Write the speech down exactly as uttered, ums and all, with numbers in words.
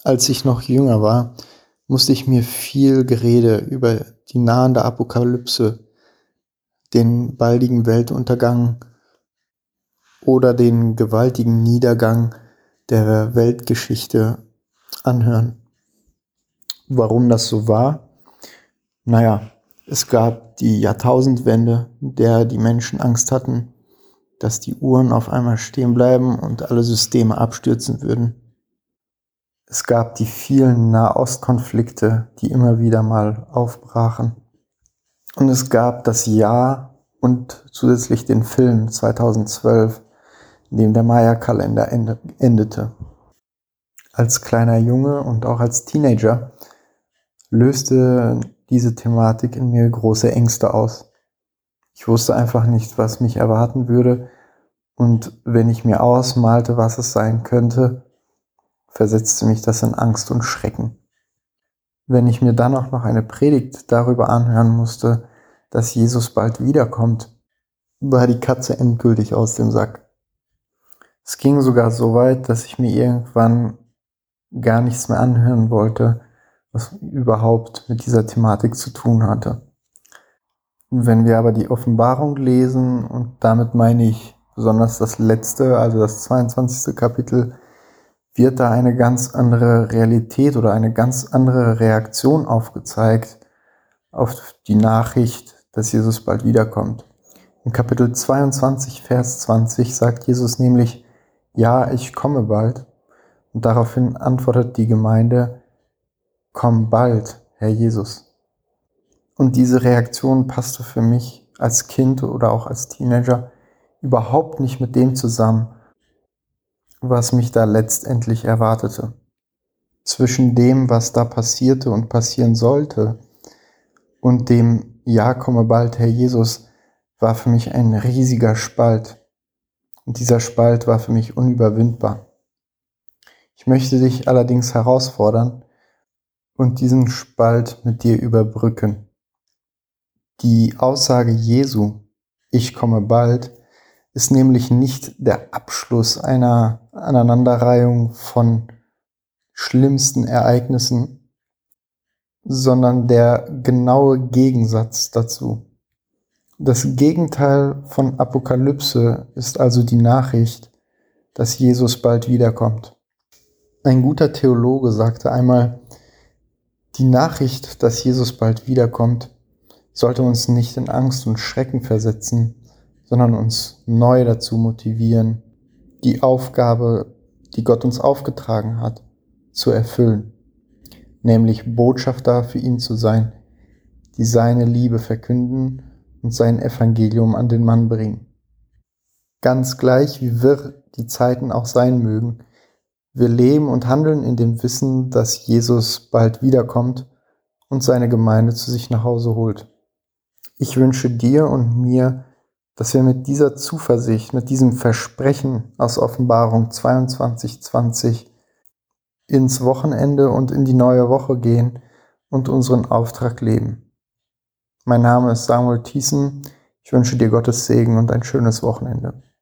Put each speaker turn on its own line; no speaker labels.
Als ich noch jünger war, musste ich mir viel Gerede über die nahende Apokalypse, den baldigen Weltuntergang oder den gewaltigen Niedergang der Weltgeschichte anhören. Warum das so war? Naja, es gab die Jahrtausendwende, in der die Menschen Angst hatten, dass die Uhren auf einmal stehen bleiben und alle Systeme abstürzen würden. Es gab die vielen Nahostkonflikte, die immer wieder mal aufbrachen. Und es gab das Jahr und zusätzlich den Film zweitausendzwölf, in dem der Maya-Kalender endete. Als kleiner Junge und auch als Teenager löste diese Thematik in mir große Ängste aus. Ich wusste einfach nicht, was mich erwarten würde, und wenn ich mir ausmalte, was es sein könnte, versetzte mich das in Angst und Schrecken. Wenn ich mir dann auch noch eine Predigt darüber anhören musste, dass Jesus bald wiederkommt, war die Katze endgültig aus dem Sack. Es ging sogar so weit, dass ich mir irgendwann gar nichts mehr anhören wollte, was überhaupt mit dieser Thematik zu tun hatte. Wenn wir aber die Offenbarung lesen, und damit meine ich besonders das letzte, also das zweiundzwanzigste Kapitel, wird da eine ganz andere Realität oder eine ganz andere Reaktion aufgezeigt auf die Nachricht, dass Jesus bald wiederkommt. In Kapitel zweiundzwanzig, Vers zwanzig sagt Jesus nämlich: Ja, ich komme bald. Und daraufhin antwortet die Gemeinde: Komm bald, Herr Jesus. Und diese Reaktion passte für mich als Kind oder auch als Teenager überhaupt nicht mit dem zusammen, was mich da letztendlich erwartete. Zwischen dem, was da passierte und passieren sollte, und dem Ja, komme bald, Herr Jesus, war für mich ein riesiger Spalt. Und dieser Spalt war für mich unüberwindbar. Ich möchte dich allerdings herausfordern und diesen Spalt mit dir überbrücken. Die Aussage Jesu, ich komme bald, ist nämlich nicht der Abschluss einer Aneinanderreihung von schlimmsten Ereignissen, sondern der genaue Gegensatz dazu. Das Gegenteil von Apokalypse ist also die Nachricht, dass Jesus bald wiederkommt. Ein guter Theologe sagte einmal: Die Nachricht, dass Jesus bald wiederkommt, sollte uns nicht in Angst und Schrecken versetzen, sondern uns neu dazu motivieren, die Aufgabe, die Gott uns aufgetragen hat, zu erfüllen, nämlich Botschafter für ihn zu sein, die seine Liebe verkünden und sein Evangelium an den Mann bringen. Ganz gleich, wie wirr die Zeiten auch sein mögen, wir leben und handeln in dem Wissen, dass Jesus bald wiederkommt und seine Gemeinde zu sich nach Hause holt. Ich wünsche dir und mir, dass wir mit dieser Zuversicht, mit diesem Versprechen aus Offenbarung zweiundzwanzig zwanzig ins Wochenende und in die neue Woche gehen und unseren Auftrag leben. Mein Name ist Samuel Thiessen. Ich wünsche dir Gottes Segen und ein schönes Wochenende.